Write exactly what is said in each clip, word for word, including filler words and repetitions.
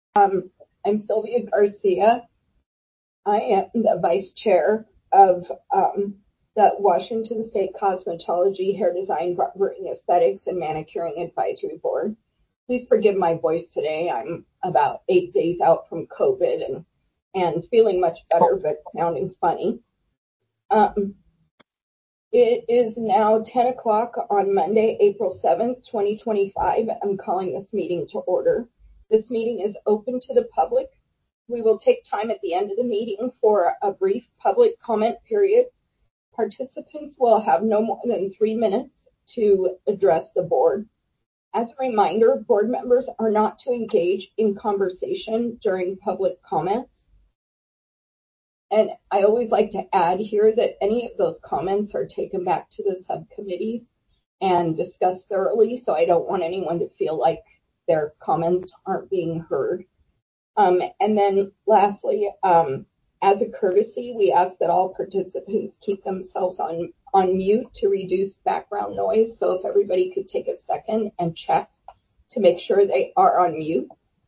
Um, I'm Sylvia Garcia. I am the vice chair of um, the Washington State Cosmetology, Hair Design, Barbering, Aesthetics, and Manicuring Advisory Board. Please forgive my voice today. I'm about eight days out from COVID and, and feeling much better, but sounding funny. Um, it is now ten o'clock on Monday, April seventh, twenty twenty-five. I'm calling this meeting to order. This meeting is open to the public. We will take time at the end of the meeting for a brief public comment period. Participants will have no more than three minutes to address the board. As a reminder, board members are not to engage in conversation during public comments. And I always like to add here that any of those comments are taken back to the subcommittees and discussed thoroughly, so I don't want anyone to feel like their comments aren't being heard. Um, and then lastly, um, as a courtesy, we ask that all participants keep themselves on, on mute to reduce background noise. So if everybody could take a second and check to make sure they are on mute.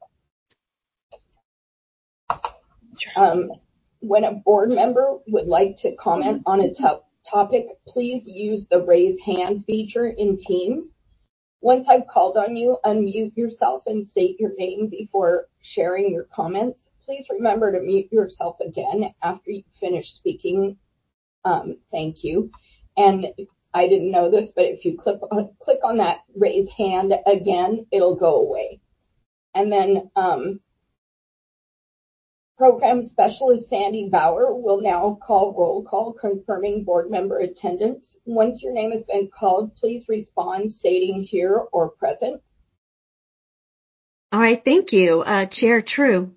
Um, when a board member would like to comment on a to- topic, please use the raise hand feature in Teams. Once I've called on you, unmute yourself and state your name before sharing your comments. Please remember to mute yourself again after you finish speaking. Um, thank you. And I didn't know this, but if you click on, click on that raise hand again, it'll go away. And then um, Program Specialist Sandy Bauer will now call roll call confirming board member attendance. Once your name has been called, please respond stating here or present. All right, thank you. Uh, Chair True.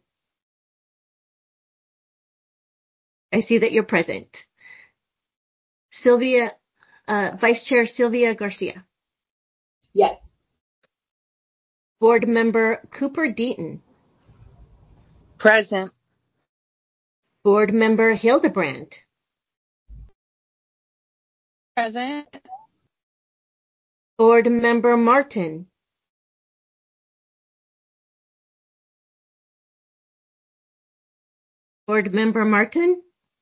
I see that you're present. Sylvia, uh, Vice Chair Sylvia Garcia. Yes. Board Member Cooper Deaton. Present. Board Member Hildebrand. Present. Board Member Martin. Board Member Martin.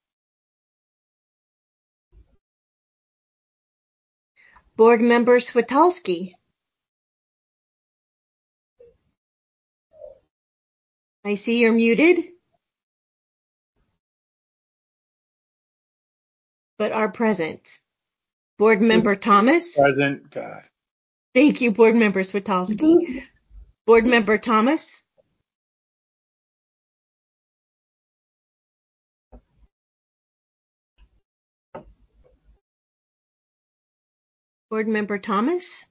Board Member Switalski. I see you're muted, but are present. Board Member Thomas. Present. God. Thank you, Board Member Switalski. Board Member Thomas. Board Member Thomas.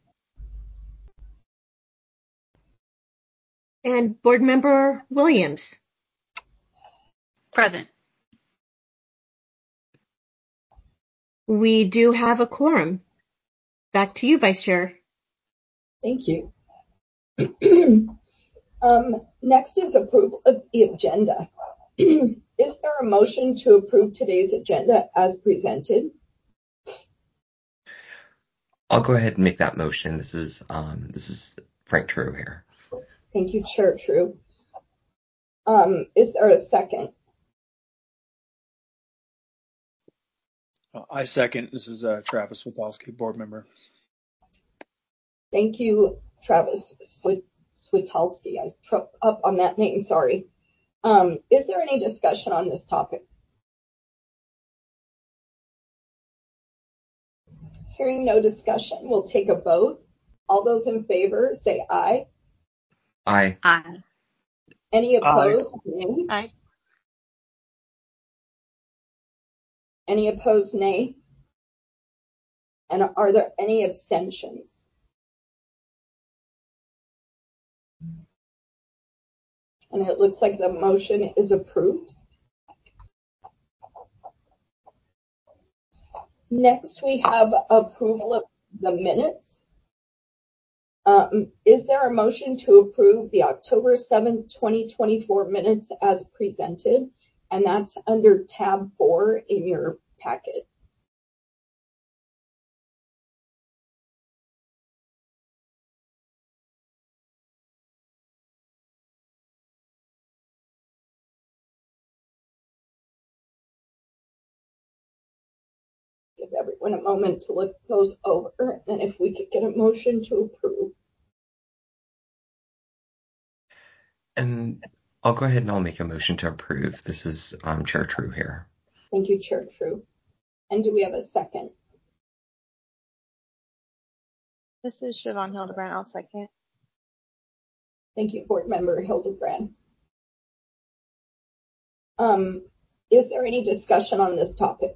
And Board Member Williams. Present. We do have a quorum. Back to you, Vice Chair. Thank you. um, next is approval of the agenda. Is there a motion to approve today's agenda as presented? I'll go ahead and make that motion. This is um, this is Frank True here. Thank you, Chair True. Um, is there a second? Uh, I second. This is uh, Travis Switalski, board member. Thank you, Travis Switalski. I tripped up on that name, sorry. Um, is there any discussion on this topic? Hearing no discussion, we'll take a vote. All those in favor say aye. Aye. Aye. Any opposed? Aye. Nay. Aye. Any opposed? Nay. And are there any abstentions? And it looks like the motion is approved. Next, we have approval of the minutes. Um, is there a motion to approve the October seventh, twenty twenty-four minutes as presented? And that's under tab four in your packet. everyone a moment to look those over, and then if we could get a motion to approve. And I'll go ahead and I'll make a motion to approve. This is um, Chair True here. Thank you, Chair True. And do we have a second? This is Siobhan Hildebrand. I'll second. Thank you, Board Member Hildebrand. Um, is there any discussion on this topic?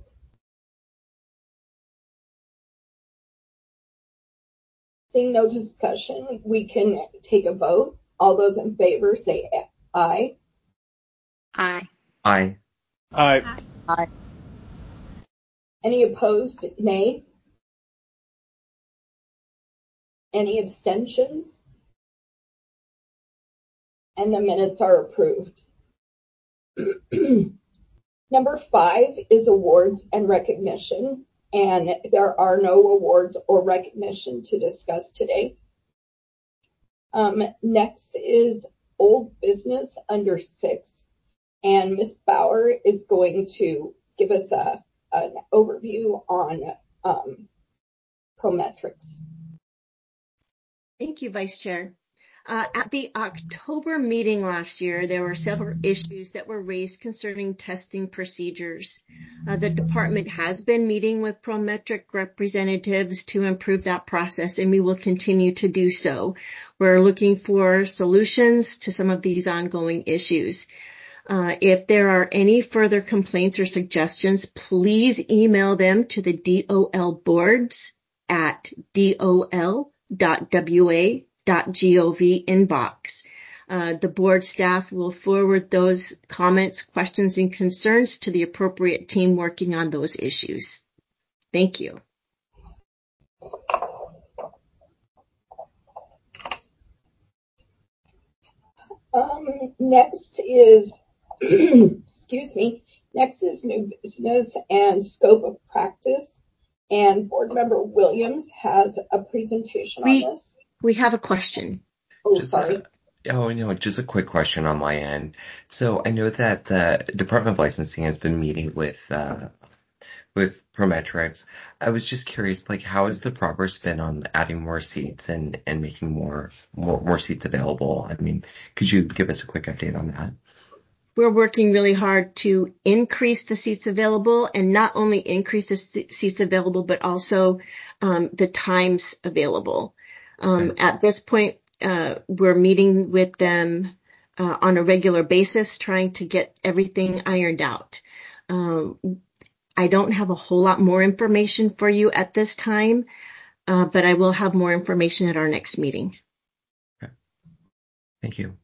Seeing no discussion, we can take a vote. All those in favor say aye. Aye. Aye. Aye. Aye. Any opposed? Nay. Any abstentions? And the minutes are approved. Number five is awards and recognition, and there are no awards or recognition to discuss today. Um, next is old business under six, and Miz Bauer is going to give us a, an overview on um, Prometrics. Thank you, Vice Chair. Uh, at the October meeting last year, there were several issues that were raised concerning testing procedures. Uh, the department has been meeting with Prometric representatives to improve that process, and we will continue to do so. We're looking for solutions to some of these ongoing issues. Uh, if there are any further complaints or suggestions, please email them to the D O L boards at dol dot w a dot gov inbox. Uh, the board staff will forward those comments, questions, and concerns to the appropriate team working on those issues. Thank you. Um, next is, excuse me, next is new business and scope of practice. And Board Member Williams has a presentation we, on this. We have a question. Oh, Just sorry. A, oh, no, just a quick question on my end. So I know that the Department of Licensing has been meeting with uh, with Prometrics. I was just curious, like, how is the progress been on adding more seats and, and making more, more more seats available? I mean, could you give us a quick update on that? We're working really hard to increase the seats available, and not only increase the seats available, but also um, the times available. Um, Okay. At this point, uh, we're meeting with them uh, on a regular basis, trying to get everything ironed out. Um, I don't have a whole lot more information for you at this time, uh, but I will have more information at our next meeting. Okay. Thank you.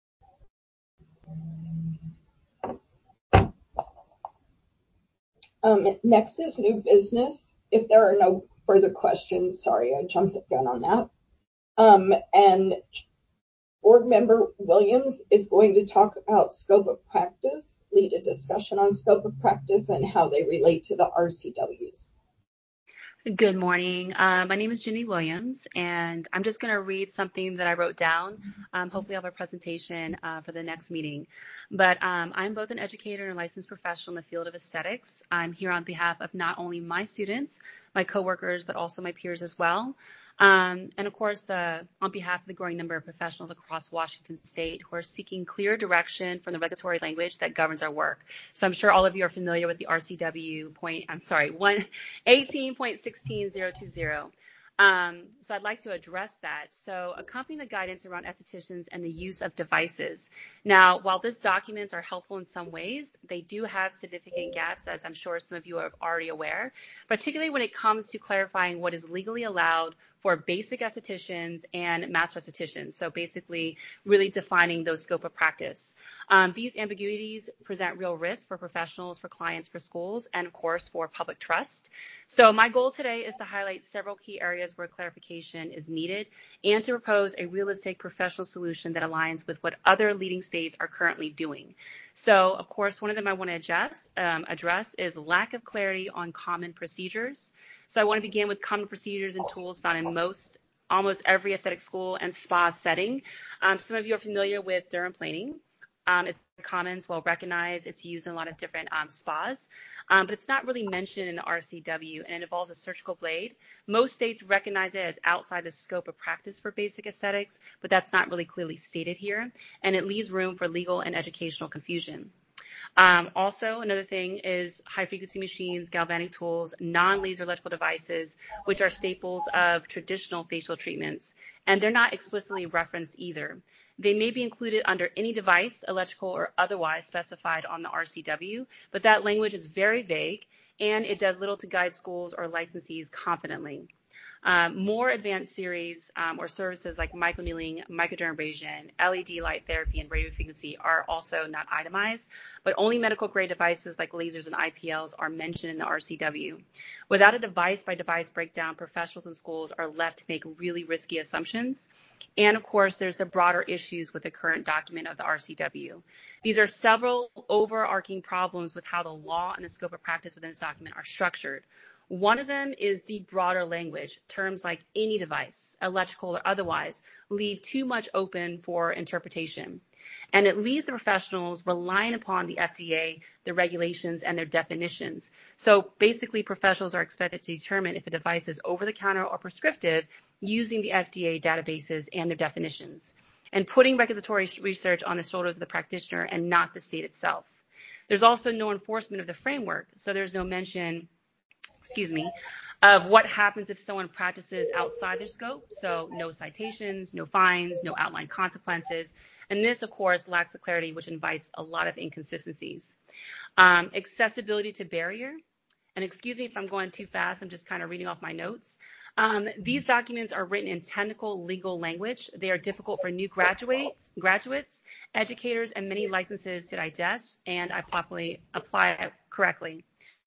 Um, next is new business. If there are no further questions, sorry, I jumped the gun on that. Um, and Board Member Williams is going to talk about scope of practice, lead a discussion on scope of practice and how they relate to the R C Ws. Good morning. Uh, my name is Jenny Williams, and I'm just going to read something that I wrote down. Um, hopefully, I'll have a presentation uh, for the next meeting. But um, I'm both an educator and a licensed professional in the field of aesthetics. I'm here on behalf of not only my students, my coworkers, but also my peers as well. Um, and of course, the, on behalf of the growing number of professionals across Washington State who are seeking clear direction from the regulatory language that governs our work. So I'm sure all of you are familiar with the R C W point, I'm sorry, one eighteen point one six zero two zero. Um, so I'd like to address that. So accompanying the guidance around estheticians and the use of devices. Now, while these documents are helpful in some ways, they do have significant gaps, as I'm sure some of you are already aware, particularly when it comes to clarifying what is legally allowed for basic estheticians and master estheticians. So basically really defining those scope of practice. Um, these ambiguities present real risk for professionals, for clients, for schools, and of course for public trust. So my goal today is to highlight several key areas where clarification is needed and to propose a realistic professional solution that aligns with what other leading states are currently doing. So of course, one of them I want to address, um, address is lack of clarity on common procedures. So I want to begin with common procedures and tools found in most, almost every aesthetic school and spa setting. Um, some of you are familiar with dermaplaning, Um, it's common, it's well recognized, it's used in a lot of different um, spas, um, but it's not really mentioned in the R C W, and it involves a surgical blade. Most states recognize it as outside the scope of practice for basic aesthetics, but that's not really clearly stated here, and it leaves room for legal and educational confusion. Um, also, another thing is high-frequency machines, galvanic tools, non-laser electrical devices, which are staples of traditional facial treatments, and they're not explicitly referenced either. They may be included under any device, electrical or otherwise, specified on the R C W, but that language is very vague, and it does little to guide schools or licensees confidently. Um, more advanced series um, or services like microneedling, microdermabrasion, L E D light therapy, and radiofrequency are also not itemized, but only medical grade devices like lasers and I P Ls are mentioned in the R C W. Without a device-by-device breakdown, professionals and schools are left to make really risky assumptions. And of course, there's the broader issues with the current document of the R C W. These are several overarching problems with how the law and the scope of practice within this document are structured. One of them is the broader language. Terms like any device, electrical or otherwise, leave too much open for interpretation. And it leaves the professionals relying upon the F D A, the regulations, and their definitions. So basically, professionals are expected to determine if a device is over-the-counter or prescriptive using the F D A databases and their definitions, and putting regulatory research on the shoulders of the practitioner and not the state itself. There's also no enforcement of the framework, so there's no mention excuse me, of what happens if someone practices outside their scope. So no citations, no fines, no outlined consequences. And this, of course, lacks the clarity, which invites a lot of inconsistencies. Um, accessibility to barrier. And excuse me if I'm going too fast. I'm just kind of reading off my notes. Um, these documents are written in technical legal language. They are difficult for new graduates, graduates, educators, and many licenses to digest and I properly apply it correctly.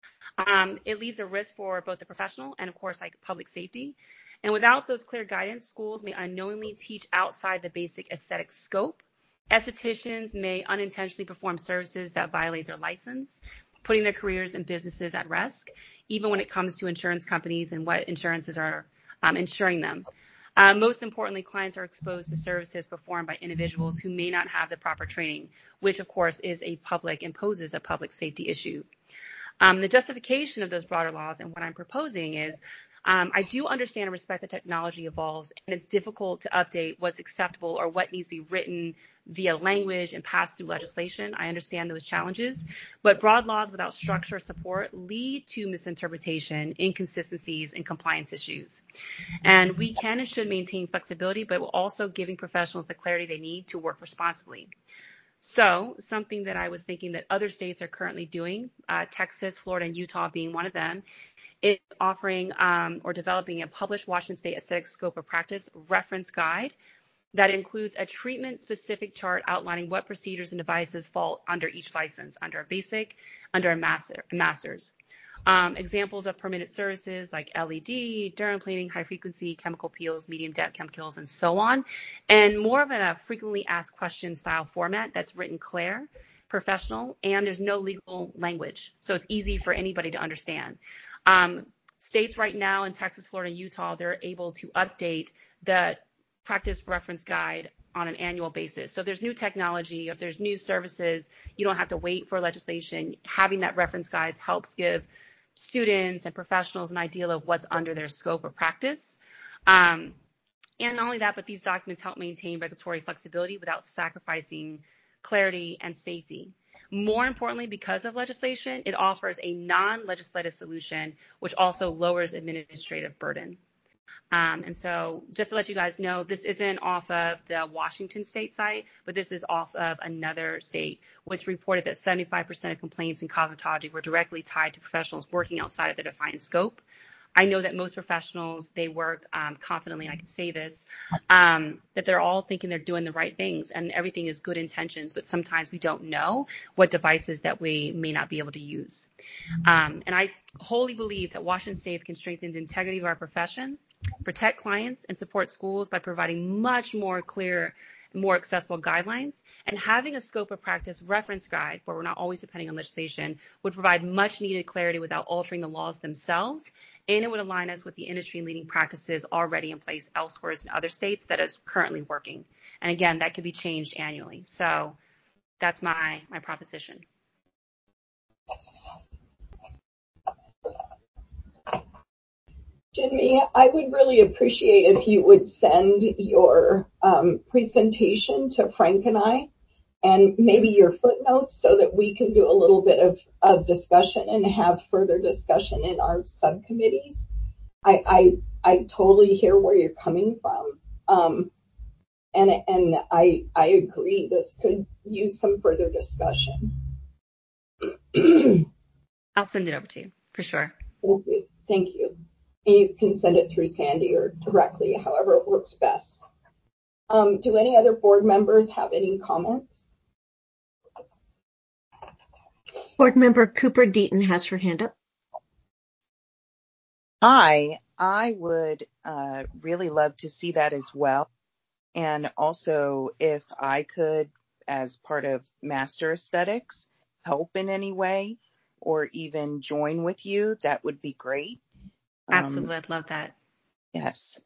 Um, it leaves a risk for both the professional and, of course, like public safety. And without those clear guidance, schools may unknowingly teach outside the basic aesthetic scope. Estheticians may unintentionally perform services that violate their license, putting their careers and businesses at risk, even when it comes to insurance companies and what insurances are um, insuring them. Uh, most importantly, clients are exposed to services performed by individuals who may not have the proper training, which, of course, is a public and poses a public safety issue. Um, the justification of those broader laws and what I'm proposing is um, I do understand and respect that technology evolves, and it's difficult to update what's acceptable or what needs to be written via language and passed through legislation. I understand those challenges, but broad laws without structure or support lead to misinterpretation, inconsistencies, and compliance issues. And we can and should maintain flexibility, but we're also giving professionals the clarity they need to work responsibly. So something that I was thinking that other states are currently doing, uh, Texas, Florida, and Utah being one of them, is offering um, or developing a published Washington State Aesthetic Scope of Practice reference guide that includes a treatment-specific chart outlining what procedures and devices fall under each license, under a basic, under a master, master's. Um, examples of permitted services like L E D, dermaplaning, high-frequency, chemical peels, medium-depth chemicals, and so on, and more of a frequently asked questions style format that's written clear, professional, and there's no legal language, so it's easy for anybody to understand. Um, states right now in Texas, Florida, and Utah, they're able to update the practice reference guide on an annual basis. So if there's new technology, if there's new services, you don't have to wait for legislation. Having that reference guide helps give students and professionals an idea of what's under their scope of practice. Um, and not only that, but these documents help maintain regulatory flexibility without sacrificing clarity and safety. More importantly, because of legislation, it offers a non-legislative solution, which also lowers administrative burden. Um, and so just to let you guys know, this isn't off of the Washington state site, but this is off of another state, which reported that seventy-five percent of complaints in cosmetology were directly tied to professionals working outside of the defined scope. I know that most professionals, they work um, confidently, and I can say this, um, that they're all thinking they're doing the right things and everything is good intentions, but sometimes we don't know what devices that we may not be able to use. Um, and I wholly believe that Washington State can strengthen the integrity of our profession, protect clients, and support schools by providing much more clear, more accessible guidelines. And having a scope of practice reference guide, where we're not always depending on legislation, would provide much needed clarity without altering the laws themselves. And it would align us with the industry leading practices already in place elsewhere in other states that is currently working. And again, that could be changed annually. So that's my, my proposition. Jimmy, I would really appreciate if you would send your um, presentation to Frank and I, and maybe your footnotes, so that we can do a little bit of, of discussion and have further discussion in our subcommittees. I, I, I totally hear where you're coming from. Um, and, and I, I agree this could use some further discussion. I'll send it over to you for sure. Thank you. Thank you. And you can send it through Sandy or directly, however it works best. Um, do any other board members have any comments? Board member Cooper Deaton has her hand up. Hi, I would uh, really love to see that as well. And also, if I could, as part of Master Aesthetics, help in any way or even join with you, that would be great. Absolutely. Um, I'd love that. yes.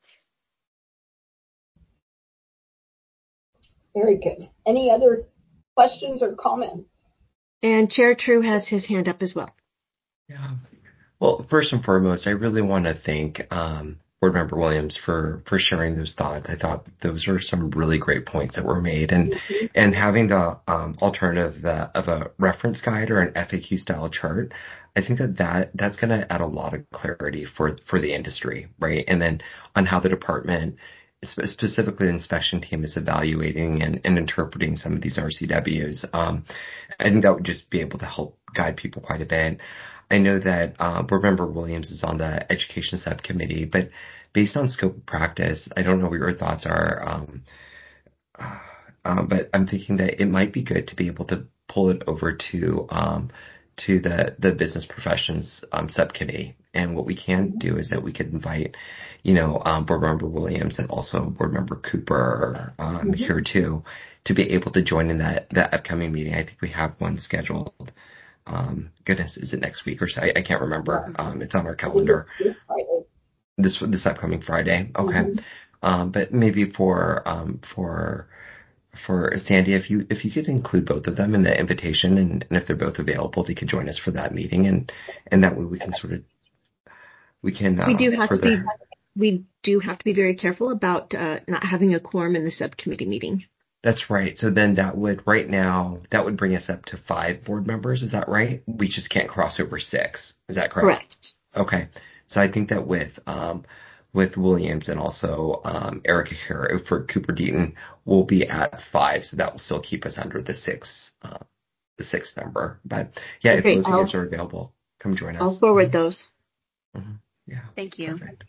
Very good. Any other questions or comments? And Chair True has his hand up as well. Yeah. Well, first and foremost, I really want to thank um, Board Member Williams for for sharing those thoughts. I thought those were some really great points that were made, and mm-hmm. and having the um, alternative the, of a reference guide or an F A Q style chart, I think that, that that's going to add a lot of clarity for for the industry, right? And then on how the department, specifically the inspection team, is evaluating and, and interpreting some of these R C Ws. Um, I think that would just be able to help guide people quite a bit. I know that uh, Board Member Williams is on the Education Subcommittee, but based on scope of practice, I don't know what your thoughts are, um, uh, um, but I'm thinking that it might be good to be able to pull it over to um, to the the Business Professions um, Subcommittee. And what we can do is that we could invite, you know, um, Board Member Williams and also Board Member Cooper um, mm-hmm. here too, to be able to join in that that upcoming meeting. I think we have one scheduled. Um, goodness, is it next week or so? I, I can't remember. Um, it's on our calendar. This this upcoming Friday. Okay. Mm-hmm. Um, but maybe for um for for Sandy, if you if you could include both of them in the invitation, and, and if they're both available, they could join us for that meeting, and and that way we can sort of we can. Uh, we do have further... to be we do have to be very careful about uh, not having a quorum in the subcommittee meeting. That's right. So then that would, right now, that would bring us up to five board members. Is that right? We just can't cross over six. Is that correct? Correct. Okay. So I think that with, um, with Williams and also, um, Erica here for Cooper Deaton, we'll be at five. So that will still keep us under the six, uh, the six number. But yeah, okay, if both of you guys are available, come join us. I'll forward mm-hmm. those. Mm-hmm. Yeah. Thank you. Perfect.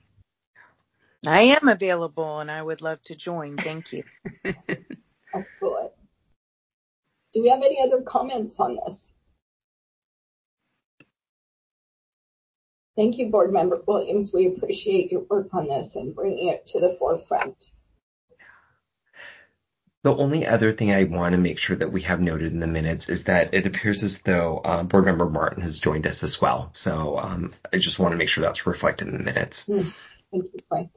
I am available and I would love to join. Thank you. Excellent. Do we have any other comments on this? Thank you, Board Member Williams. We appreciate your work on this and bringing it to the forefront. The only other thing I want to make sure that we have noted in the minutes is that it appears as though um, Board Member Martin has joined us as well. So um, I just want to make sure that's reflected in the minutes. Mm. Thank you, Frank.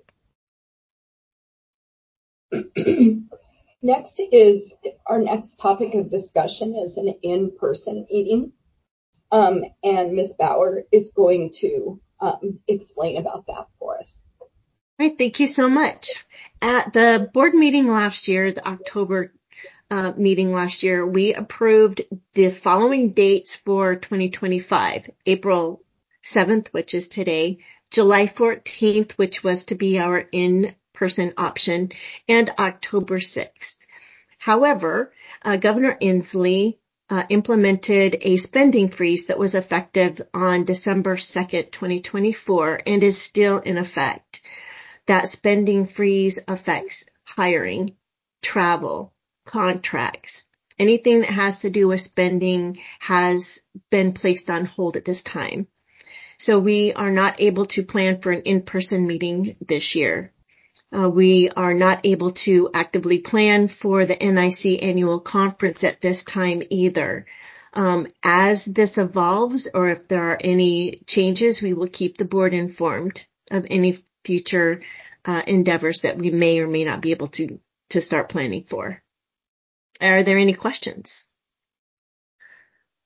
Next is our next topic of discussion is an in-person meeting. Um, and Miz Bauer is going to um, explain about that for us. All right, thank you so much. At the board meeting last year, the October uh, meeting last year, we approved the following dates for twenty twenty-five. April seventh, which is today, July fourteenth, which was to be our in-person option, and October sixth. However, uh, Governor Inslee uh, implemented a spending freeze that was effective on December second, twenty twenty-four, and is still in effect. That spending freeze affects hiring, travel, contracts. Anything that has to do with spending has been placed on hold at this time. So we are not able to plan for an in-person meeting this year. Uh, we are not able to actively plan for the N I C annual conference at this time either. Um, as this evolves, or if there are any changes, we will keep the board informed of any future uh, endeavors that we may or may not be able to, to start planning for. Are there any questions?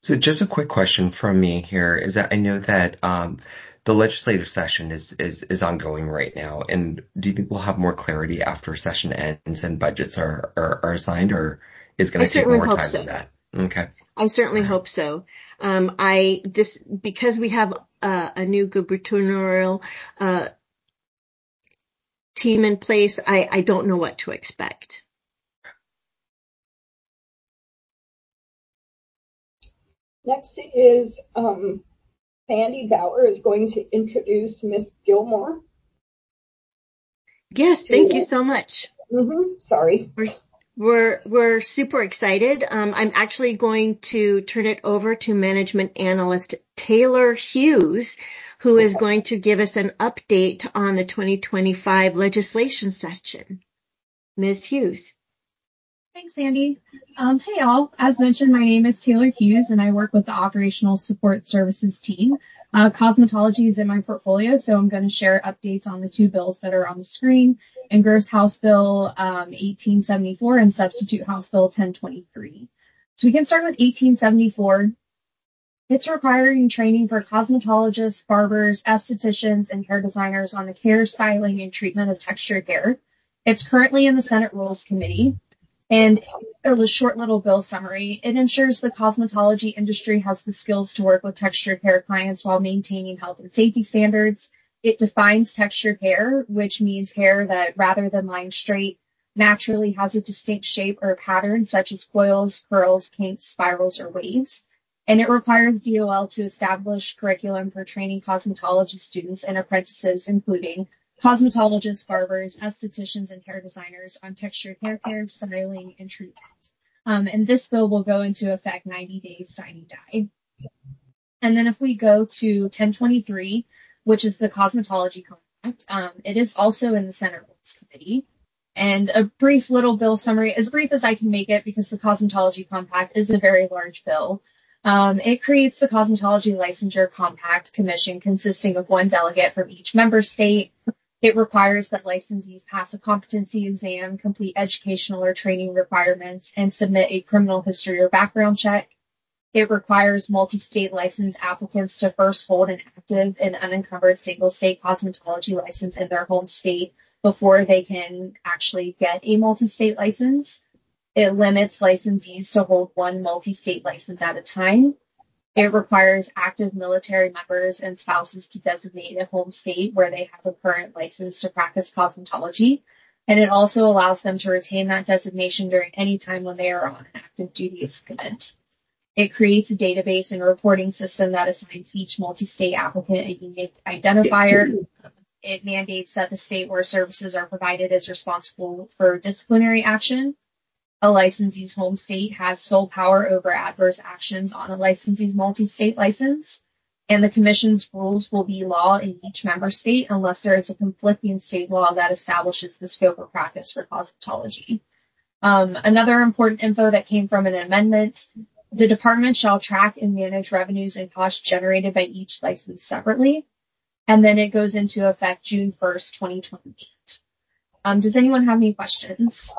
So just a quick question from me here is that I know that um, the legislative session is, is, is ongoing right now. And do you think we'll have more clarity after session ends and budgets are, are, are assigned, or is I going to take certainly more hope time so. than that? Okay. I certainly All right. hope so. Um, I this because we have uh, a new gubernatorial uh, team in place. I, I don't know what to expect. Next is um, Sandy Bauer is going to introduce Miss Gilmore. Yes, thank you so much. Mm-hmm, sorry. We're, we're, we're super excited. Um, I'm actually going to turn it over to management analyst Taylor Hughes, who is going to give us an update on the twenty twenty-five legislation session. Miz Hughes. Thanks, Sandy. Um, hey, all. As mentioned, my name is Taylor Hughes, and I work with the Operational Support Services team. Uh, cosmetology is in my portfolio, so I'm going to share updates on the two bills that are on the screen, Ingress House Bill um, eighteen seventy-four and Substitute House Bill ten twenty-three. So we can start with eighteen seventy-four. It's requiring training for cosmetologists, barbers, estheticians, and hair designers on the care, styling, and treatment of textured hair. It's currently in the Senate Rules Committee. And a short little bill summary. It ensures the cosmetology industry has the skills to work with textured hair clients while maintaining health and safety standards. It defines textured hair, which means hair that, rather than lying straight, naturally has a distinct shape or pattern, such as coils, curls, kinks, spirals, or waves. And it requires D O L to establish curriculum for training cosmetology students and apprentices, including cosmetologists, barbers, estheticians, and hair designers on textured hair care, styling, and treatment. Um, and this bill will go into effect ninety days sine die. And then if we go to ten twenty-three, which is the cosmetology compact, um, it is also in the Senate Rules Committee. And a brief little bill summary, as brief as I can make it, because the cosmetology compact is a very large bill. Um, it creates the Cosmetology Licensure Compact Commission consisting of one delegate from each member state. It requires that licensees pass a competency exam, complete educational or training requirements, and submit a criminal history or background check. It requires multi-state license applicants to first hold an active and unencumbered single-state cosmetology license in their home state before they can actually get a multi-state license. It limits licensees to hold one multi-state license at a time. It requires active military members and spouses to designate a home state where they have a current license to practice cosmetology. And it also allows them to retain that designation during any time when they are on an active duty assignment. It creates a database and reporting system that assigns each multi-state applicant a unique identifier. It mandates that the state where services are provided is responsible for disciplinary action. A licensee's home state has sole power over adverse actions on a licensee's multi-state license, and the commission's rules will be law in each member state unless there is a conflicting state law that establishes the scope of practice for cosmetology. Um, another important info that came from an amendment, the department shall track and manage revenues and costs generated by each license separately, and then it goes into effect June first, twenty twenty-eight. Um, does anyone have any questions?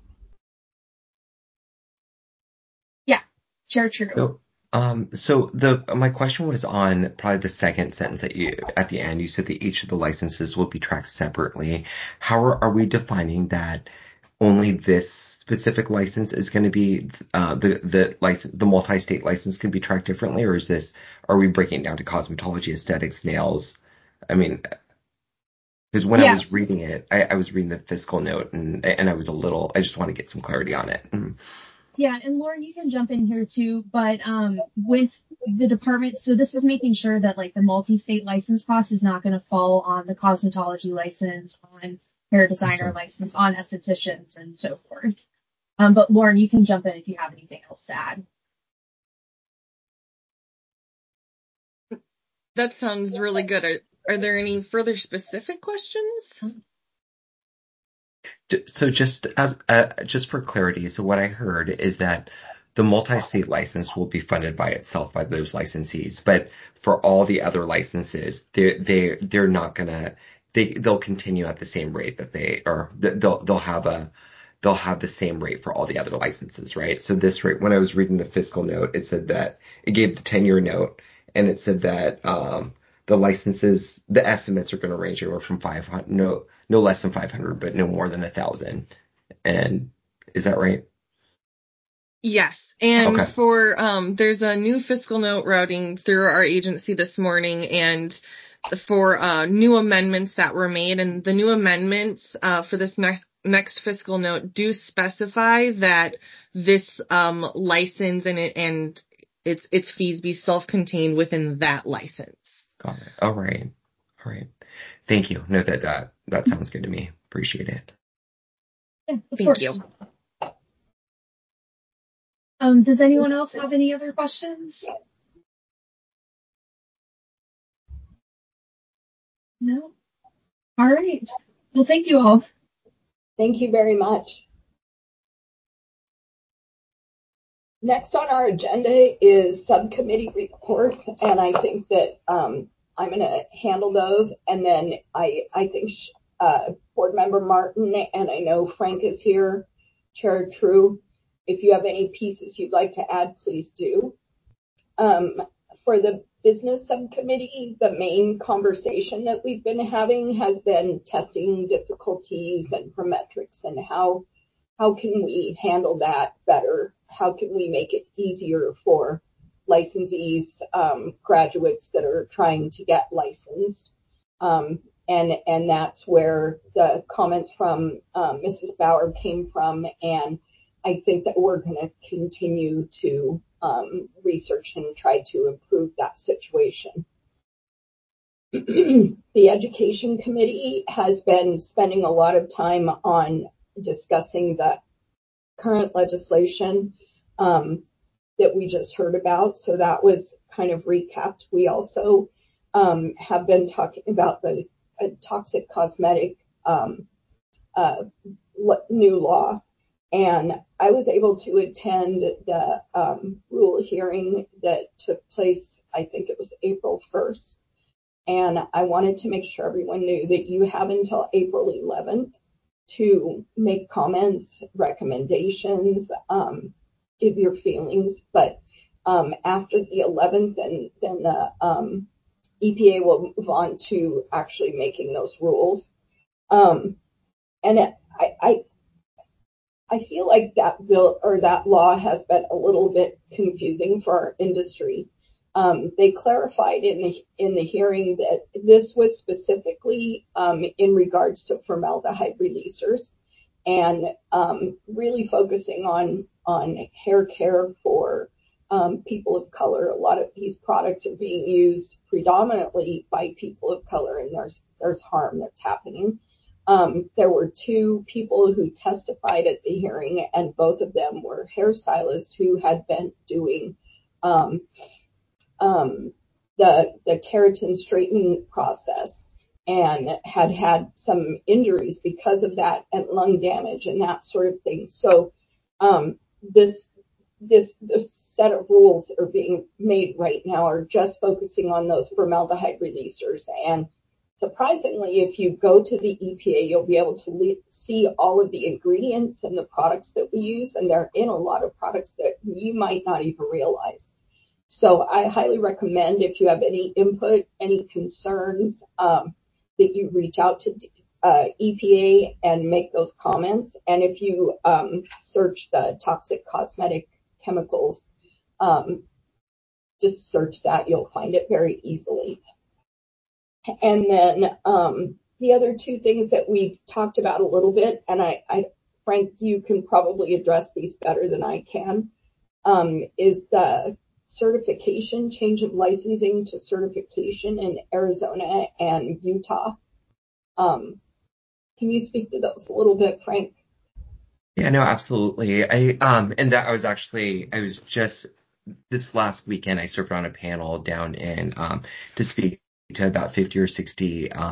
Chair True. So, um, so the my question was on probably the second sentence that you at the end. You said that each of the licenses will be tracked separately. How are, are we defining that only this specific license is going to be uh, the the license, the multi-state license can be tracked differently, or is this are we breaking it down to cosmetology, aesthetics, nails? I mean, because when Yeah. I was reading it, I, I was reading the fiscal note, and and I was a little. I just want to get some clarity on it. Mm. Yeah, and Lauren, you can jump in here too, but um, with the department, so this is making sure that like the multi-state license cost is not going to fall on the cosmetology license, on hair designer Awesome. license, on estheticians, and so forth. Um, but Lauren, you can jump in if you have anything else to add. That sounds really good. Are, are there any further specific questions? So just as uh, just for clarity, so what I heard is that the multi-state license will be funded by itself by those licensees, but for all the other licenses, they they they're not gonna they they'll continue at the same rate that they or they'll they'll have a they'll have the same rate for all the other licenses, right? So this rate, when I was reading the fiscal note, it said that it gave the ten-year note, and it said that um, the licenses, the estimates are going to range anywhere from five hundred, no, no less than five hundred, but no more than a thousand. And is that right? Yes. And Okay. for, um, there's a new fiscal note routing through our agency this morning, and for uh, new amendments that were made, and the new amendments uh, for this next next fiscal note do specify that this um, license and it and its its fees be self-contained within that license. Got it. All right. All right. Thank you. No, that that that sounds good to me. Appreciate it. Yeah, of Thank course. you. Um, does anyone else have any other questions? No? All right. Well, thank you all. Thank you very much. Next on our agenda is subcommittee reports, and I think that um, I'm going to handle those. And then I, I think uh, Board Member Martin, and I know Frank is here, Chair True. If you have any pieces you'd like to add, please do. Um, for the business subcommittee, the main conversation that we've been having has been testing difficulties and Prometrics and how how can we handle that better? How can we make it easier for licensees, um, graduates that are trying to get licensed? Um, and and that's where the comments from um, Missus Bauer came from, and I think that we're going to continue to um, research and try to improve that situation. The Education Committee has been spending a lot of time on discussing the current legislation um, that we just heard about. So that was kind of recapped. We also um, have been talking about the uh, toxic cosmetic um, uh, new law. And I was able to attend the um, rule hearing that took place, I think it was April first. And I wanted to make sure everyone knew that you have until April eleventh to make comments, recommendations, um, give your feelings. But um, after the eleventh, and then the um, E P A will move on to actually making those rules. Um, and I, I I feel like that bill or that law has been a little bit confusing for our industry. Um, they clarified in the in the hearing that this was specifically um, in regards to formaldehyde releasers, and um, really focusing on on hair care for um, people of color. A lot of these products are being used predominantly by people of color, and there's there's harm that's happening. Um, there were two people who testified at the hearing, and both of them were hairstylists who had been doing um, um, the the keratin straightening process and had had some injuries because of that, and lung damage and that sort of thing. So um, this this this set of rules that are being made right now are just focusing on those formaldehyde releasers. And surprisingly, if you go to the E P A, you'll be able to le- see all of the ingredients and the products that we use, and they're in a lot of products that you might not even realize. So I highly recommend, if you have any input, any concerns, um, that you reach out to uh, E P A and make those comments. And if you um, search the toxic cosmetic chemicals, um, just search that, you'll find it very easily. And then um, the other two things that we've talked about a little bit, and I, I Frank, you can probably address these better than I can, um, is the certification, change of licensing to certification in Arizona and Utah. Um, can you speak to those a little bit, Frank? Yeah, no, absolutely. I um and that I was actually I was just this last weekend I served on a panel down in um to speak to about fifty or sixty um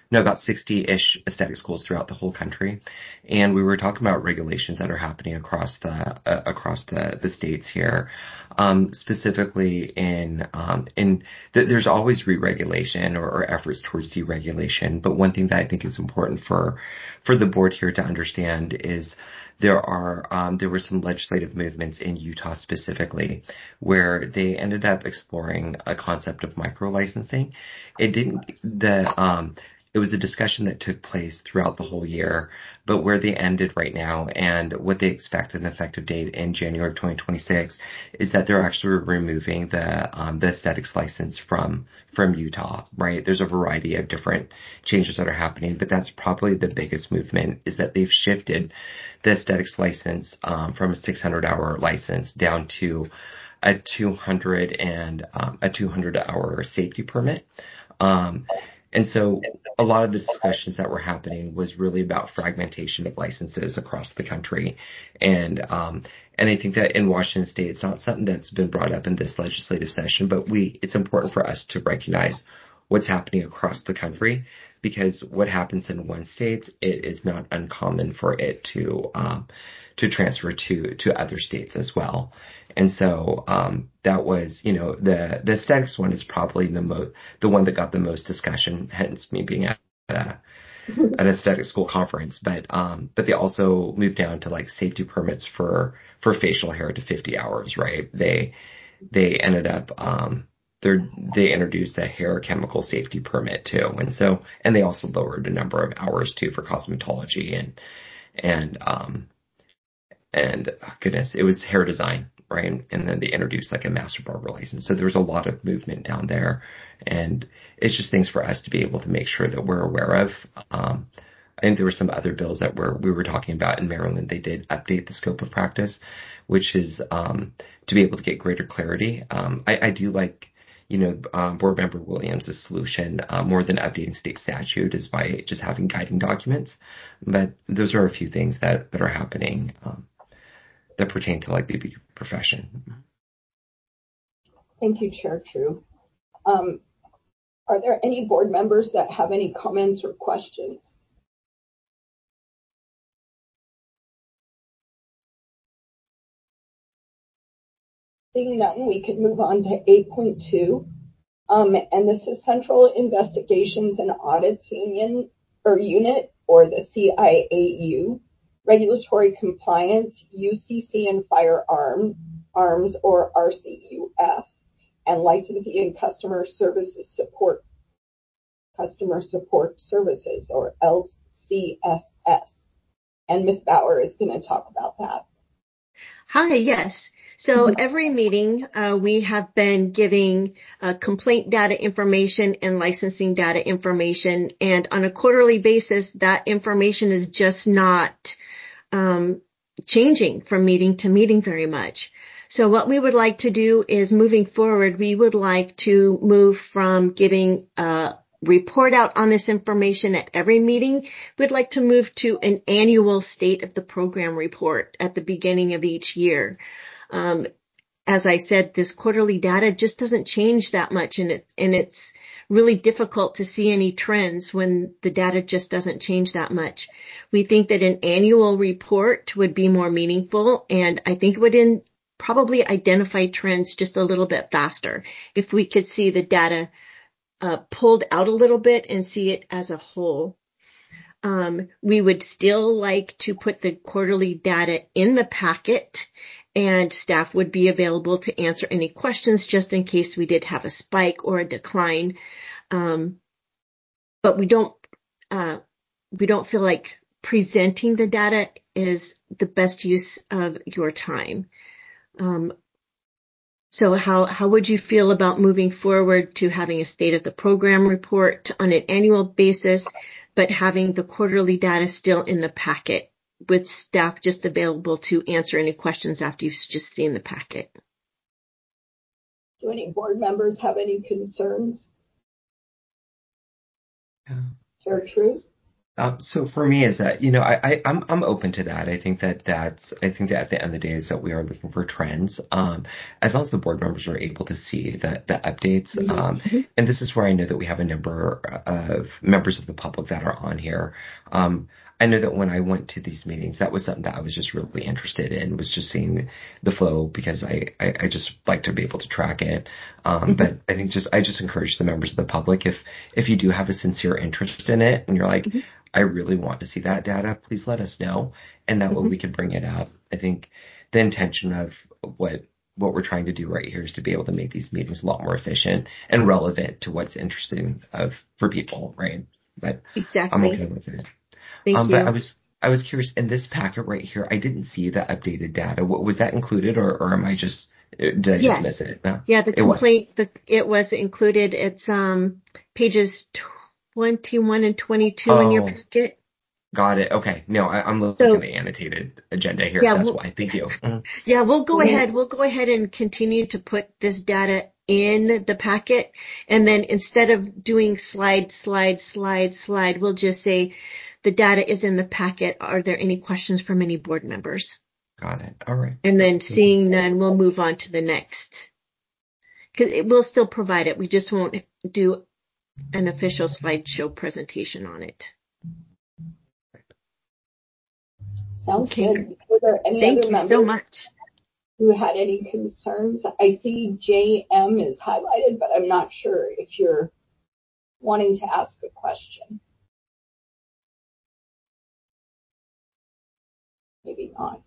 no, about sixty-ish aesthetic schools throughout the whole country. And we were talking about regulations that are happening across the, uh, across the, the states here. Um, specifically in, um, in, th- there's always re-regulation or, or efforts towards deregulation. But one thing that I think is important for, for the board here to understand is there are, um, there were some legislative movements in Utah specifically where they ended up exploring a concept of micro licensing. It didn't, the, um, it was a discussion that took place throughout the whole year, but where they ended right now and what they expect an effective date in January of twenty twenty-six is that they're actually removing the, um, the aesthetics license from, from Utah, right? There's a variety of different changes that are happening, but that's probably the biggest movement is that they've shifted the aesthetics license, um, from a six hundred hour license down to a two hundred and, um, a two hundred hour safety permit. Um, And so a lot of the discussions that were happening was really about fragmentation of licenses across the country. And, um, and I think that in Washington state, it's not something that's been brought up in this legislative session, but we, it's important for us to recognize what's happening across the country because what happens in one state, it is not uncommon for it to, um, to transfer to, to other states as well. And so, um, that was, you know, the, the aesthetics one is probably the mo, the one that got the most discussion, hence me being at a, an aesthetic school conference. But, um, but they also moved down to like safety permits for, for facial hair to fifty hours, right? They, they ended up, um, they're, they introduced a hair chemical safety permit too. And so, and they also lowered the number of hours too for cosmetology and, and, um, and oh goodness, it was hair design, right? And then they introduced like a master barber license. So there's a lot of movement down there and it's just things for us to be able to make sure that we're aware of. Um, I think there were some other bills that were, we were talking about in Maryland. They did update the scope of practice, which is, um, to be able to get greater clarity. Um, I, I do like, you know, um, Board Member Williams' solution, uh, more than updating state statute is by just having guiding documents. But those are a few things that, that are happening, um, that pertain to like the beauty profession. Thank you, Chair True. Um, are there any board members that have any comments or questions? Seeing none, we can move on to eight point two. Um, and this is Central Investigations and Audits Union or Unit, or the C I A U, Regulatory Compliance, U C C and Firearm Arms, or R C U F, and Licensing and Customer Services Support, Customer Support Services, or L C S S. And Miz Bauer is going to talk about that. Hi, yes. So every meeting, uh, we have been giving uh, complaint data information and licensing data information. And on a quarterly basis, that information is just not um, changing from meeting to meeting very much. So what we would like to do is moving forward, we would like to move from giving a report out on this information at every meeting. We'd like to move to an annual state of the program report at the beginning of each year. Um, as I said, this quarterly data just doesn't change that much, and it, and it's really difficult to see any trends when the data just doesn't change that much. We think that an annual report would be more meaningful, and I think it would in, probably identify trends just a little bit faster if we could see the data uh, pulled out a little bit and see it as a whole. Um, we would still like to put the quarterly data in the packet, and staff would be available to answer any questions just in case we did have a spike or a decline. Um, but we don't, uh, we don't feel like presenting the data is the best use of your time. Um, so how, how would you feel about moving forward to having a state of the program report on an annual basis, but having the quarterly data still in the packet with staff just available to answer any questions after you've just seen the packet? Do any board members have any concerns? Yeah. Chair Truth? Um, so for me is that, you know, I, I, I'm, I'm open to that. I think that that's, I think that at the end of the day is that we are looking for trends. Um, as long as the board members are able to see the, the updates. Um, and this is where I know that we have a number of members of the public that are on here. Um, I know that when I went to these meetings, that was something that I was just really interested in, was just seeing the flow because I, I, I just like to be able to track it. Um, but I think just, I just encourage the members of the public, if, if you do have a sincere interest in it and you're like, I really want to see that data, please let us know. And that way we can bring it up. I think the intention of what, what we're trying to do right here is to be able to make these meetings a lot more efficient and relevant to what's interesting of for people, right? But Exactly. I'm okay with it. Thank Um, you. but I was, I was curious, in this packet right here, I didn't see the updated data. What, was that included or, or am I just, did I yes. just miss it? No, yeah, the it complaint, was. the, it was included. It's, um, pages twenty-one and twenty-two oh, in your packet. Got it. Okay. No, I, I'm looking So, at the annotated agenda here. Yeah, That's we'll, why. Thank you. Mm-hmm. Yeah, we'll go ahead. We'll go ahead and continue to put this data in the packet. And then instead of doing slide, slide, slide, slide, we'll just say the data is in the packet. Are there any questions from any board members? Got it. All right. And then seeing none, we'll move on to the next. Because it will still provide it. We just won't do an official slideshow presentation on it. Sounds Okay. good. Were there any Thank other you members so much. who had any concerns? I see J M is highlighted, but I'm not sure if you're wanting to ask a question. Maybe not.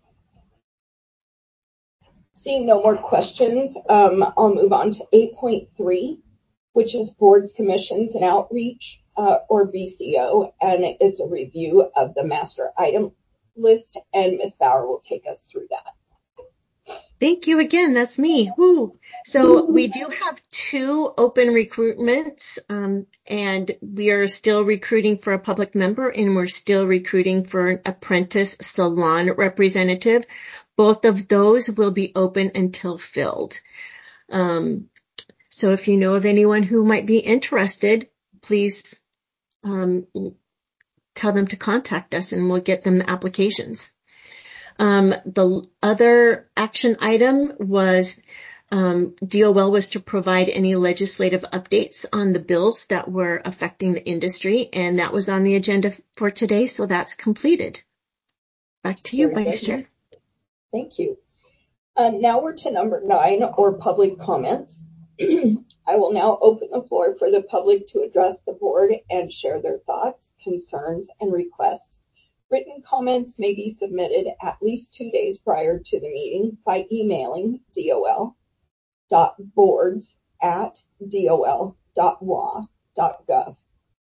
Seeing no more questions, um, I'll move on to eight point three, which is boards, commissions, and outreach, uh, or B C O, and it's a review of the master item list, and Miz Bauer will take us through that. Thank you again. That's me. Woo. So we do have two open recruitments, um, and we are still recruiting for a public member, and we're still recruiting for an apprentice salon representative. Both of those will be open until filled. Um, so if you know of anyone who might be interested, please um, tell them to contact us, and we'll get them the applications. Um, the other action item was um, D O L was to provide any legislative updates on the bills that were affecting the industry, and that was on the agenda for today, so that's completed. Back to you, Very Vice good. Chair. Thank you. Uh, now we're to number nine, or public comments. I will now open the floor for the public to address the board and share their thoughts, concerns, and requests. Written comments may be submitted at least two days prior to the meeting by emailing dol dot boards at dol dot w a dot gov.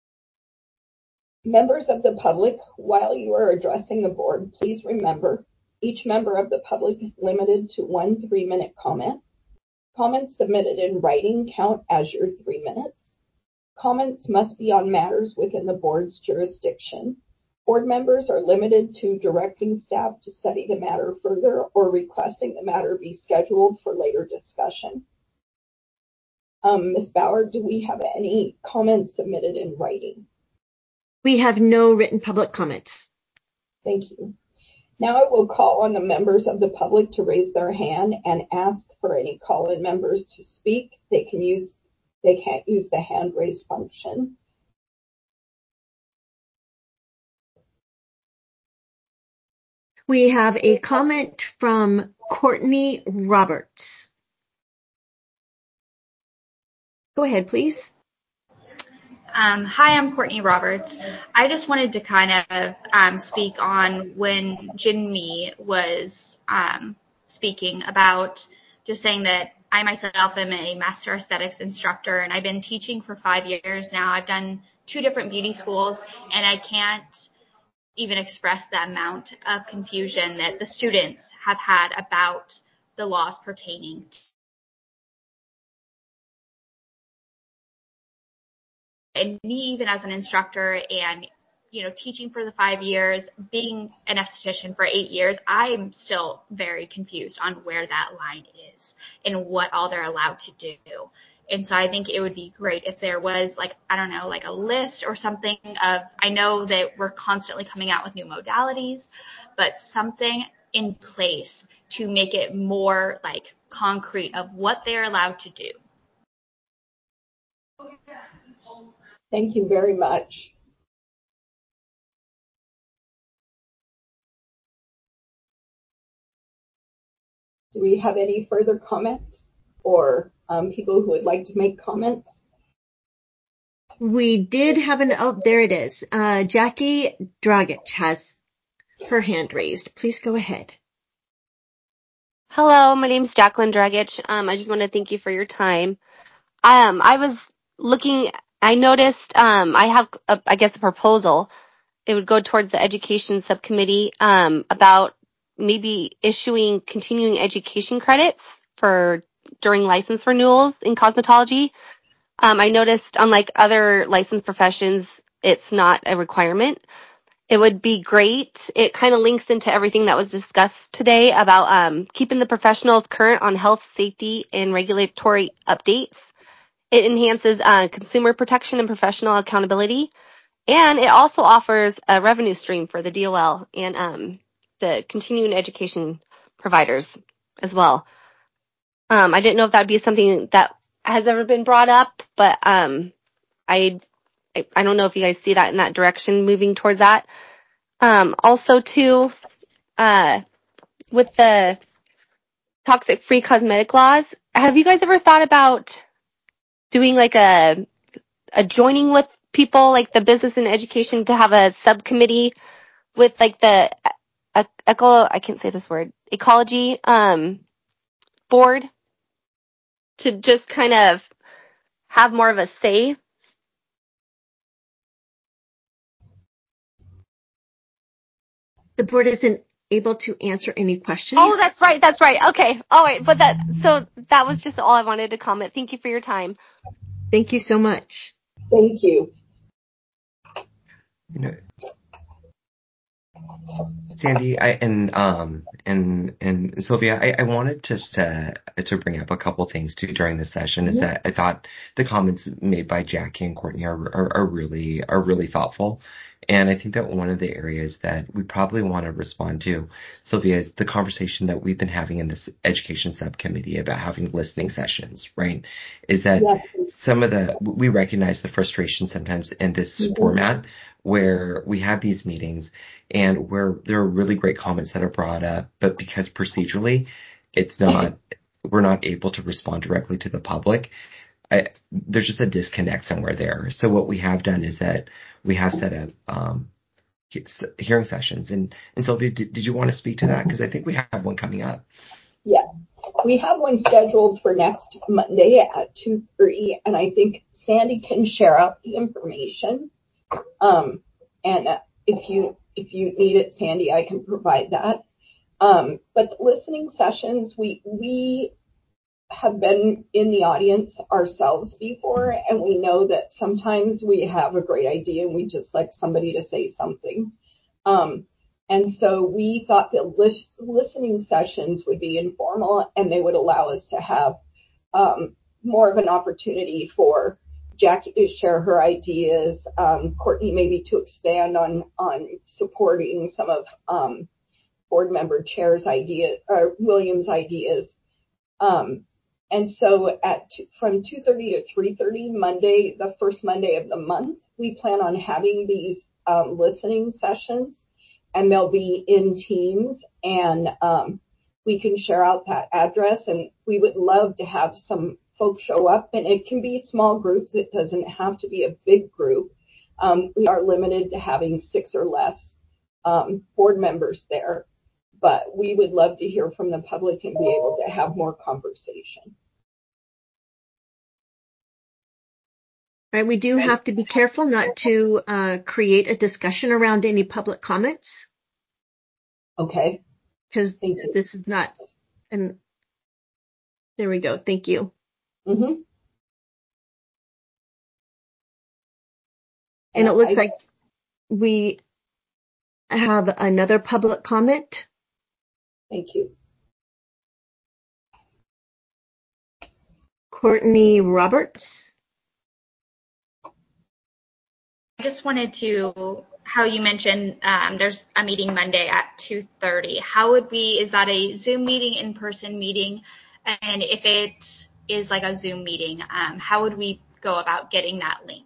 Members of the public, while you are addressing the board, please remember each member of the public is limited to one three-minute comment. Comments submitted in writing count as your three minutes. Comments must be on matters within the board's jurisdiction. Board members are limited to directing staff to study the matter further or requesting the matter be scheduled for later discussion. Um, Miz Bauer, do we have any comments submitted in writing? We have no written public comments. Thank you. Now I will call on the members of the public to raise their hand and ask for any call-in members to speak. They can use, they can't use the hand raise function. We have a comment from Courtney Roberts. Go ahead, please. Um, hi, I'm Courtney Roberts. I just wanted to kind of um, speak on when Jinmi was um, speaking about just saying that I myself am a master aesthetics instructor, and I've been teaching for five years now. I've done two different beauty schools, and I can't even express the amount of confusion that the students have had about the laws pertaining to and me, even as an instructor and, you know, teaching for the five years, being an esthetician for eight years, I'm still very confused on where that line is and what all they're allowed to do. And so I think it would be great if there was like, I don't know, like a list or something of, I know that we're constantly coming out with new modalities, but something in place to make it more like concrete of what they're allowed to do. Thank you very much. Do we have any further comments or um, people who would like to make comments? We did have an, oh, there it is. Uh, Jackie Dragic has her hand raised. Please go ahead. Hello, my name's Jacqueline Dragic. Um, I just want to thank you for your time. Um, I was looking, I noticed, um, I have, a, I guess, a proposal. It would go towards the education subcommittee, um, about maybe issuing continuing education credits for during license renewals in cosmetology. Um, I noticed, unlike other licensed professions, it's not a requirement. It would be great. It kind of links into everything that was discussed today about um, keeping the professionals current on health, safety, and regulatory updates. It enhances uh, consumer protection and professional accountability. And it also offers a revenue stream for the D O L and um, the continuing education providers as well. Um, I didn't know if that would be something that has ever been brought up, but um, I, I I don't know if you guys see that in that direction, moving toward that. Um, also too, uh, with the toxic free cosmetic laws, have you guys ever thought about doing like a, a joining with people like the business and education to have a subcommittee with like the uh, eco, I can't say this word, ecology, um, board to just kind of have more of a say? The board isn't able to answer any questions. Oh, that's right. That's right. Okay. All right. But that, so that was just all I wanted to comment. Thank you for your time. Thank you so much. Thank you. You know, Sandy, I and um and and Sylvia, I, I wanted just to to bring up a couple things too during this session. Is that I thought the comments made by Jackie and Courtney are, are are really are really thoughtful, and I think that one of the areas that we probably want to respond to, Sylvia, is the conversation that we've been having in this education subcommittee about having listening sessions. Right? Is that Yes. some of the we recognize the frustration sometimes in this Mhm. format where we have these meetings and where there are really great comments that are brought up, but because procedurally it's not, we're not able to respond directly to the public, I, there's just a disconnect somewhere there. So what we have done is that we have set up um, hearing sessions. And, and Sylvia, did, did you want to speak to that? Because I think we have one coming up. Yes. We have one scheduled for next Monday at two thirty, and I think Sandy can share out the information. Um, and if you if you need it, Sandy, I can provide that. Um, but the listening sessions, we we have been in the audience ourselves before, and we know that sometimes we have a great idea and we just like somebody to say something. Um, and so we thought that lis- listening sessions would be informal and they would allow us to have um, more of an opportunity for Jackie to share her ideas, um, Courtney maybe to expand on on supporting some of um, board member Chair's idea or Williams' ideas. Um, and so at from two thirty to three thirty Monday, the first Monday of the month, we plan on having these um, listening sessions, and they'll be in Teams, and um, we can share out that address, and we would love to have some folks show up, and it can be small groups. It doesn't have to be a big group. Um, we are limited to having six or less um, board members there, but we would love to hear from the public and be able to have more conversation. Right, we do have to be careful not to uh, create a discussion around any public comments. Okay. Because this is not, and there we go. Thank you. Mm-hmm. And it looks I, like we have another public comment. Thank you. Courtney Roberts. I just wanted to, how you mentioned um, there's a meeting Monday at two thirty. How would we, is that a Zoom meeting, in-person meeting? And if it is like a Zoom meeting, um, how would we go about getting that link?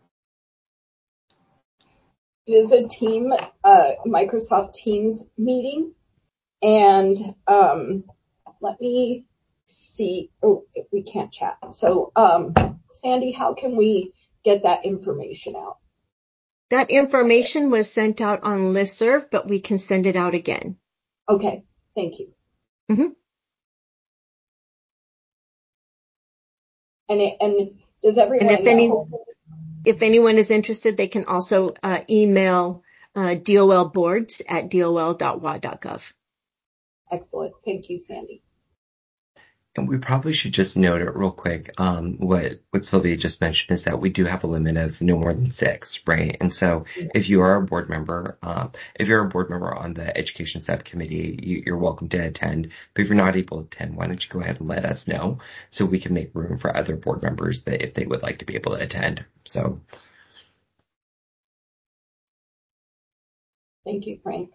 It is a team, uh, Microsoft Teams meeting. And um, let me see. Oh, we can't chat. So, um, Sandy, how can we get that information out? That information was sent out on listserv, but we can send it out again. Okay, thank you. Mm-hmm. And it, and does everyone and if any, know? If anyone is interested, they can also uh, email uh, dolboards at dol dot w a dot gov. Excellent. Thank you, Sandy. And we probably should just note it real quick. Um, what, what Sylvia just mentioned is that we do have a limit of no more than six, right? And so if you are a board member, um, if you're a board member on the education subcommittee, you, you're welcome to attend. But if you're not able to attend, why don't you go ahead and let us know so we can make room for other board members that if they would like to be able to attend. So. Thank you, Frank.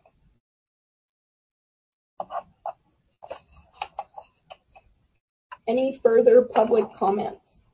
Any further public comments?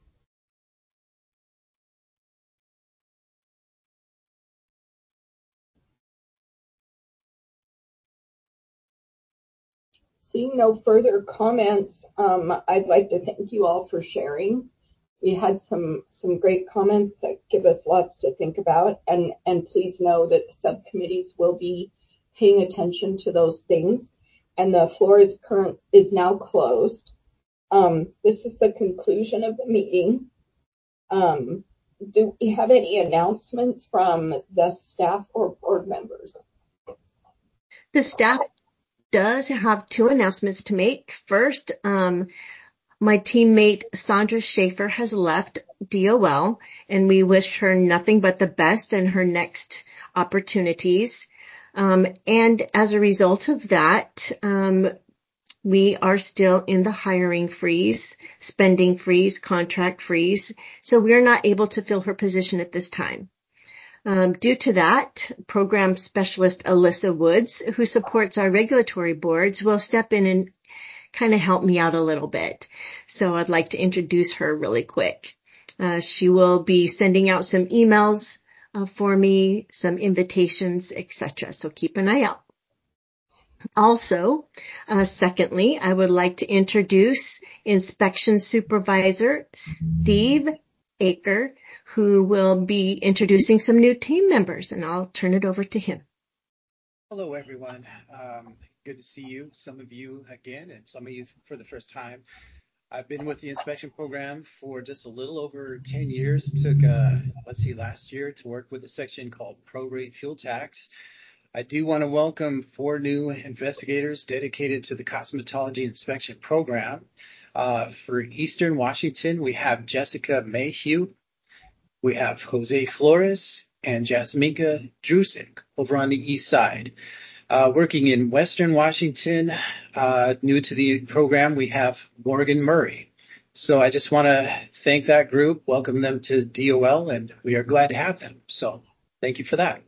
Seeing no further comments, um, I'd like to thank you all for sharing. We had some some great comments that give us lots to think about, and and please know that the subcommittees will be paying attention to those things. And the floor is current is now closed. Um, this is the conclusion of the meeting. Um, do we have any announcements from the staff or board members? The staff does have two announcements to make. First, um, my teammate Sandra Schaefer has left D O L, and we wish her nothing but the best in her next opportunities. Um, and as a result of that, um, we are still in the hiring freeze, spending freeze, contract freeze. So we're not able to fill her position at this time. Um, due to that, program specialist Alyssa Woods, who supports our regulatory boards, will step in and kind of help me out a little bit. So I'd like to introduce her really quick. Uh, she will be sending out some emails uh, for me, some invitations, et cetera. So keep an eye out. Also, uh, secondly, I would like to introduce Inspection Supervisor Steve Aker, who will be introducing some new team members, and I'll turn it over to him. Hello, everyone. Um, good to see you, some of you again, and some of you for the first time. I've been with the inspection program for just a little over ten years. Took, uh, let's see, last year to work with a section called Prorate Fuel Tax. I do want to welcome four new investigators dedicated to the cosmetology inspection program. Uh, for Eastern Washington, we have Jessica Mayhew, we have Jose Flores, and Jasminka Drusik over on the east side. Uh, working in Western Washington, uh, new to the program, we have Morgan Murray. So I just want to thank that group, welcome them to D O L, and we are glad to have them. So thank you for that.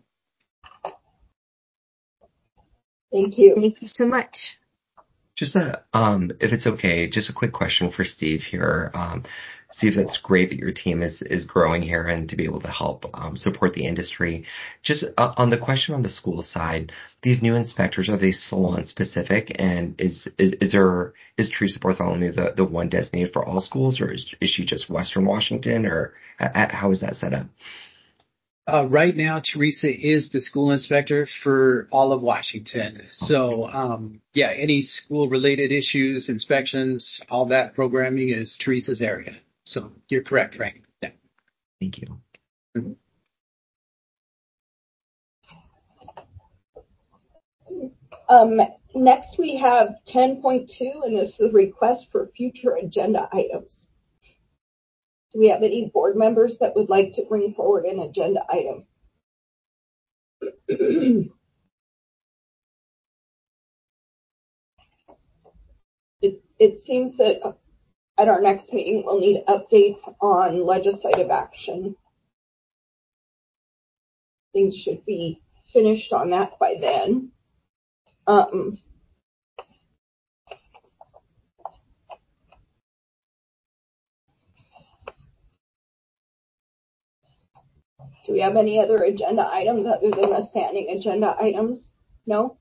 Thank you. Thank you so much. Just a, um, if it's okay, just a quick question for Steve here. Um, Steve, that's great that your team is, is growing here and to be able to help, um, support the industry. Just uh, on the question on the school side, these new inspectors, are they salon specific? And is, is, is there, is Teresa Bartholomew the, the one designated for all schools, or is, is she just Western Washington, or uh, how is that set up? Uh, right now, Teresa is the school inspector for all of Washington. So, um, yeah, any school-related issues, inspections, all that programming is Teresa's area. So you're correct, Frank. Yeah. Thank you. Mm-hmm. Um, next, we have ten point two, and this is a request for future agenda items. Do we have any board members that would like to bring forward an agenda item? it, it seems that at our next meeting, we'll need updates on legislative action. Things should be finished on that by then. Um, do we have any other agenda items other than the standing agenda items? No?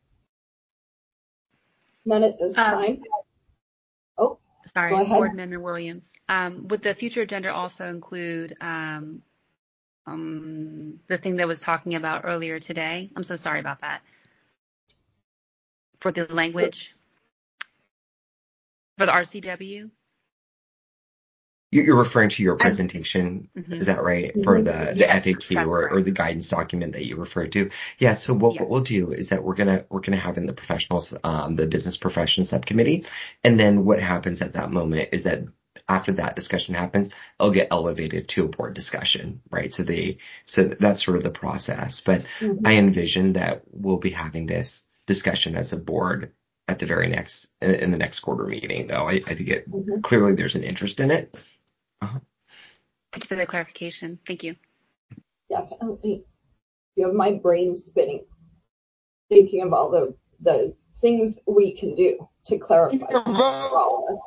None at this Um, time? Oh, Sorry, go ahead. Board Member Williams. Um, would the future agenda also include um, um, the thing that was talking about earlier today? I'm so sorry about that. For the language, for the R C W? You're referring to your presentation, mm-hmm. is that right? For the, the Yes, F A Q or, right. or the guidance document that you referred to. Yeah. So what, Yes. what we'll do is that we're gonna we're gonna have in the professionals, um, the business professions subcommittee, and then what happens at that moment is that after that discussion happens, it'll get elevated to a board discussion, right? So they so that's sort of the process. But Mm-hmm. I envision that we'll be having this discussion as a board at the very next in, in the next quarter meeting, though. I, I think it Mm-hmm. clearly there's an interest in it. Uh-huh. Thank you for the clarification. Thank you. Definitely. You have my brain spinning, thinking of all the, the things we can do to clarify for all of us.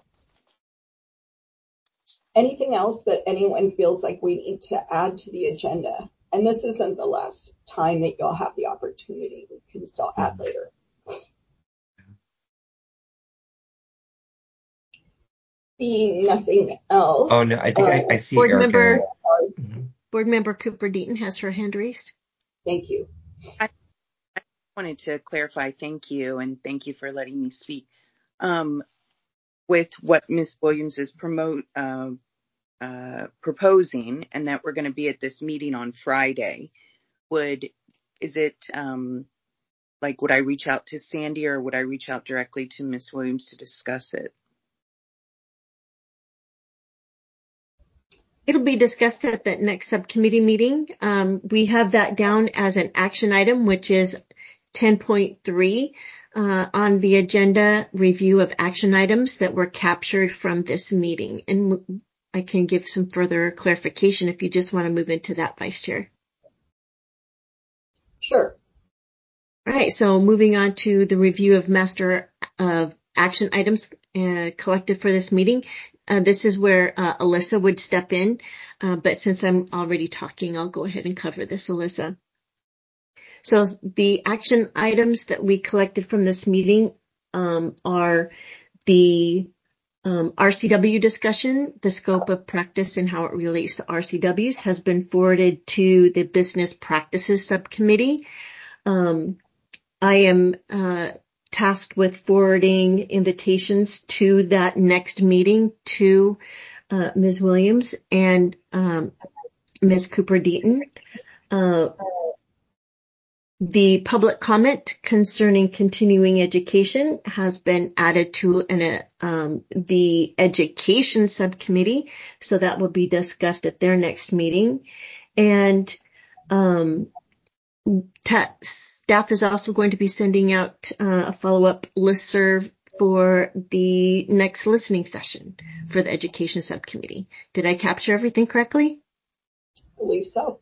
Anything else that anyone feels like we need to add to the agenda? And this isn't the last time that you'll have the opportunity. We can still add later. Seeing nothing else. Oh no, I think uh, I, I see Board Erica. member, mm-hmm. Board member Cooper Deaton has her hand raised. Thank you. I, I wanted to clarify. Thank you, and thank you for letting me speak. Um, with what Miz Williams is promote uh, uh, proposing, and that we're going to be at this meeting on Friday. Would is it um, like would I reach out to Sandy, or would I reach out directly to Miz Williams to discuss it? It'll be discussed at that next subcommittee meeting. Um, we have that down as an action item, which is ten point three uh, on the agenda, review of action items that were captured from this meeting. And I can give some further clarification if you just want to move into that, Vice Chair. Sure. All right, so moving on to the review of master of action items uh, collected for this meeting. Uh, this is where uh, Alyssa would step in, uh, but since I'm already talking, I'll go ahead and cover this, Alyssa. So the action items that we collected from this meeting um, are the um, R C W discussion, the scope of practice and how it relates to R C Ws has been forwarded to the Business Practices Subcommittee. Um, I am uh, tasked with forwarding invitations to that next meeting to uh, Miz Williams and um, Miz Cooper Deaton. Uh, the public comment concerning continuing education has been added to an, um, the education subcommittee, so that will be discussed at their next meeting. And um, ta- staff is also going to be sending out uh, a follow-up listserv for the next listening session for the education subcommittee. Did I capture everything correctly? I believe so.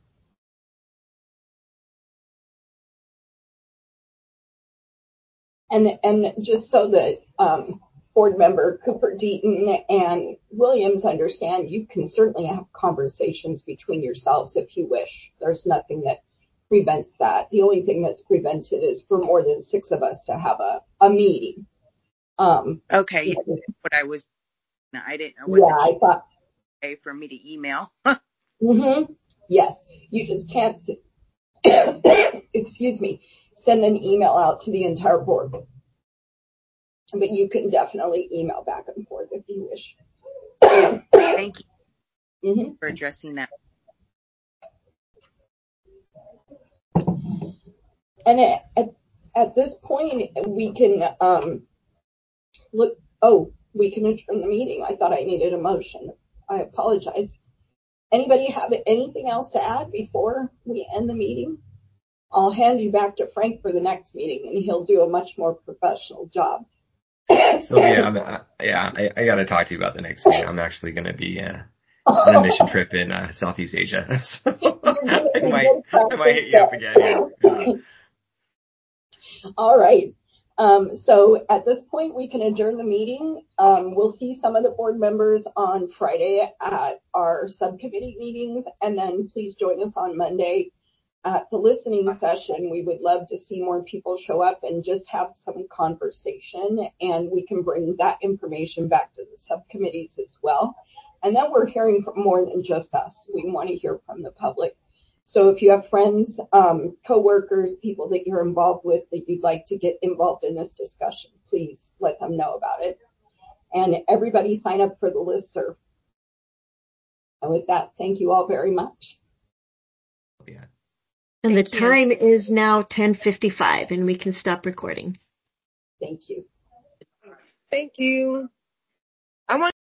And and just so that um, board member Cooper Deaton and Williams understand, you can certainly have conversations between yourselves if you wish. There's nothing that prevents that. The only thing that's prevented is for more than six of us to have a, a meeting. Um, Okay, yeah, yeah. what I was, I didn't know. Was Yeah, it I thought. okay for me to email? Mm-hmm. Yes, you just can't, excuse me, send an email out to the entire board. But you can definitely email back and forth if you wish. Thank you mm-hmm. for addressing that. And at, at this point, we can um, look, oh, we can adjourn the meeting. I thought I needed a motion. I apologize. Anybody have anything else to add before we end the meeting? I'll hand you back to Frank for the next meeting, and he'll do a much more professional job. Sylvia, I'm, uh, yeah, I, I got to talk to you about the next meeting. I'm actually going to be uh, on a mission trip in uh, Southeast Asia, so I might, I might hit you up again here. Yeah. All right. Um, so at this point, we can adjourn the meeting. Um, we'll see some of the board members on Friday at our subcommittee meetings, and then please join us on Monday at the listening session. We would love to see more people show up and just have some conversation, and we can bring that information back to the subcommittees as well. And then we're hearing from more than just us. We want to hear from the public. So if you have friends, um, coworkers, people that you're involved with that you'd like to get involved in this discussion, please let them know about it. And everybody sign up for the listserv. And with that, thank you all very much. Yeah. And the Thank you. time is now ten fifty-five, and we can stop recording. Thank you. Thank you. I want